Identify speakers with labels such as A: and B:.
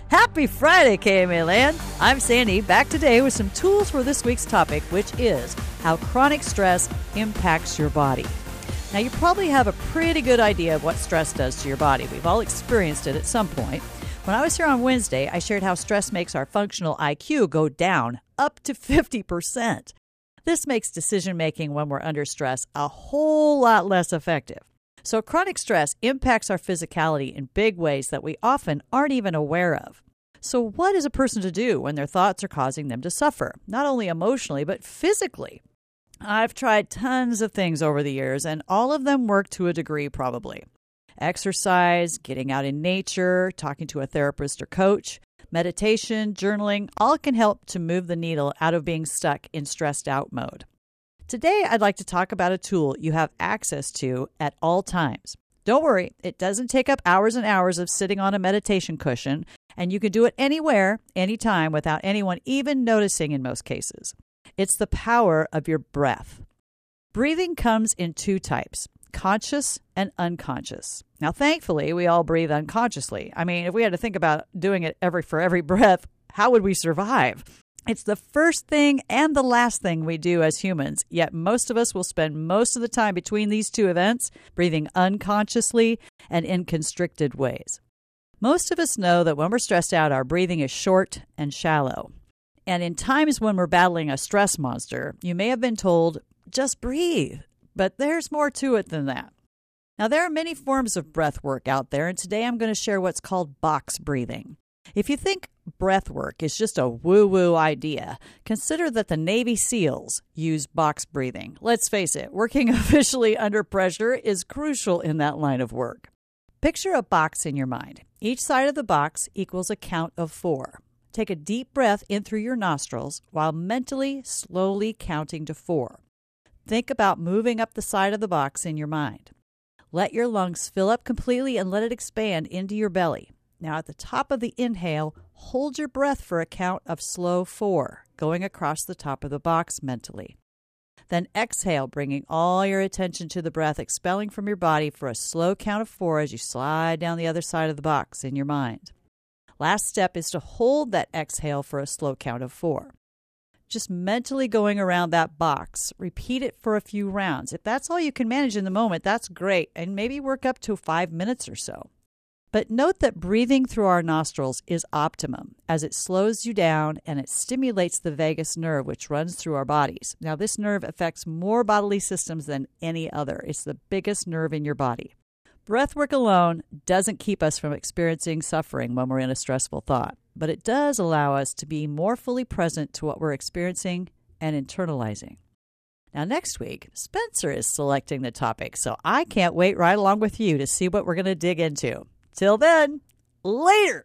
A: Happy Friday, KMA Land. I'm Sandy, back today with some tools for this week's topic, which is how chronic stress impacts your body. Now, you probably have a pretty good idea of what stress does to your body. We've all experienced it at some point. When I was here on Wednesday, I shared how stress makes our functional IQ go down up to 50%. This makes decision-making when we're under stress a whole lot less effective. So chronic stress impacts our physicality in big ways that we often aren't even aware of. So what is a person to do when their thoughts are causing them to suffer, not only emotionally, but physically? I've tried tons of things over the years, and all of them work to a degree probably. Exercise, getting out in nature, talking to a therapist or coach, meditation, journaling, all can help to move the needle out of being stuck in stressed out mode. Today, I'd like to talk about a tool you have access to at all times. Don't worry, it doesn't take up hours and hours of sitting on a meditation cushion, and you can do it anywhere, anytime, without anyone even noticing in most cases. It's the power of your breath. Breathing comes in two types, conscious and unconscious. Now, thankfully, we all breathe unconsciously. I mean, if we had to think about doing it for every breath, how would we survive? It's the first thing and the last thing we do as humans, yet most of us will spend most of the time between these two events breathing unconsciously and in constricted ways. Most of us know that when we're stressed out, our breathing is short and shallow. And in times when we're battling a stress monster, you may have been told, just breathe. But there's more to it than that. Now, there are many forms of breath work out there, and today I'm going to share what's called box breathing. If you think breath work is just a woo-woo idea, consider that the Navy SEALs use box breathing. Let's face it, working officially under pressure is crucial in that line of work. Picture a box in your mind. Each side of the box equals a count of 4. Take a deep breath in through your nostrils while mentally, slowly counting to 4. Think about moving up the side of the box in your mind. Let your lungs fill up completely and let it expand into your belly. Now, at the top of the inhale, hold your breath for a count of slow 4, going across the top of the box mentally. Then exhale, bringing all your attention to the breath, expelling from your body for a slow count of 4 as you slide down the other side of the box in your mind. Last step is to hold that exhale for a slow count of 4. Just mentally going around that box. Repeat it for a few rounds. If that's all you can manage in the moment, that's great, and maybe work up to 5 minutes or so. But note that breathing through our nostrils is optimum, as it slows you down and it stimulates the vagus nerve, which runs through our bodies. Now, this nerve affects more bodily systems than any other. It's the biggest nerve in your body. Breathwork alone doesn't keep us from experiencing suffering when we're in a stressful thought, but it does allow us to be more fully present to what we're experiencing and internalizing. Now, next week, Spencer is selecting the topic, so I can't wait right along with you to see what we're going to dig into. Till then, later!